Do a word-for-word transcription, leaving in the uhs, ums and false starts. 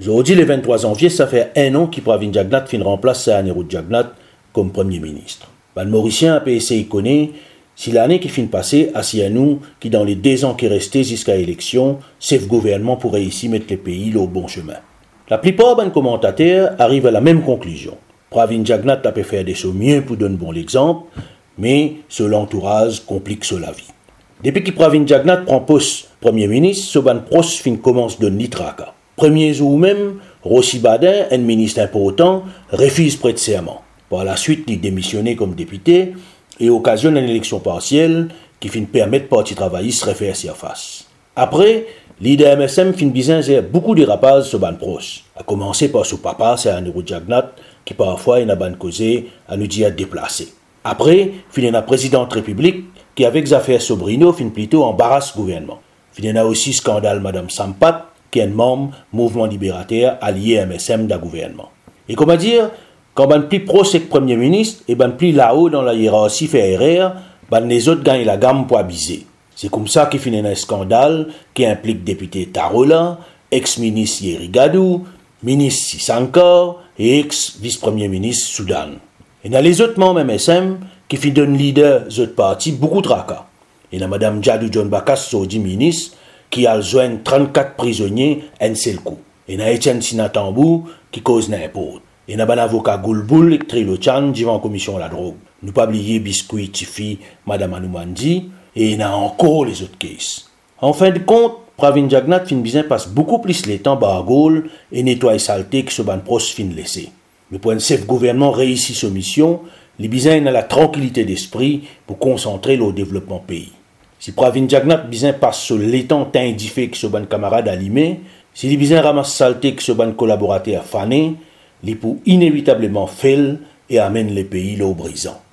Aujourd'hui, le vingt-trois janvier, ça fait un an que Pravin Jagnnath fin remplace Sayanero Jagnnath comme Premier ministre. Ben, le Mauricien a essayé de connaître si l'année qui fin passée, assis à nous, qui dans les deux ans qui restaient jusqu'à l'élection, ce gouvernement pourrait ici mettre le pays au bon chemin. La plupart des commentateurs arrivent à la même conclusion. Pravin Jagnnath a pu faire des choses mieux pour donner bon l'exemple, mais ce l'entourage complique sur la vie. Depuis que Pravin Jagnnath prend poste Premier ministre, ce ban proche fin commence de nitraka. Premier jour même, Rossi Badin, un ministre important, refuse prêter serment. Par la suite, il démissionne comme député et occasionne une élection partielle qui fin permettre au parti travailliste de refaire surface. Après, l'I D M S M fin bizarre beaucoup de dérapages sur ban proche, à commencer par son papa, Sayanero Jagnnath, qui parfois il a ban causé à nous dire déplacer. Après, fin la présidente République qui avec les affaires Sobrino fin plutôt embarrasse le gouvernement. Fin a aussi scandale Madame Sampat, qui est un membre mouvement libérateur allié à M S M d'un gouvernement. Et comment dire, quand on plus proche avec le Premier ministre, et ben plus là-haut dans la hiérarchie fédérale, ben les autres gagnent la gamme pour abuser. C'est comme ça qu'il finit un scandale qui implique député Tarola, ex-ministre Yeri Gadou, ministre Sisankar et ex-vice-premier ministre Soudan. Et dans les autres membres M S M qui finissent d'un leader des autres partis beaucoup de tracas. Et dans Mme Djadou John Bakas, Saudi ministre, qui a joint trente-quatre prisonniers un seul coup. Et dans Etienne Sinatambou qui cause n'importe. Et dans l'avocat Goulboul et Trilochan qui va en commission à la drogue. Nous pas oublier Biscuit, Tifi, Mme Anoumandi, et il y a encore les autres cases. En fin de compte, Pravin Jagnnath fin bien passe beaucoup plus le temps à Gaulle et nettoie saleté que ce ban proche fin laissé. Mais pour un chef gouvernement réussit sa mission, les bizins ont la tranquillité d'esprit pour concentrer le développement pays. Si Pravin Jagnnath bizin passe sur l'étang indifé que ce ban camarade allumé, si les bizins ramassent saleté que ce ban collaborateur fané, les pour inévitablement faire et amène les pays l'eau brisant.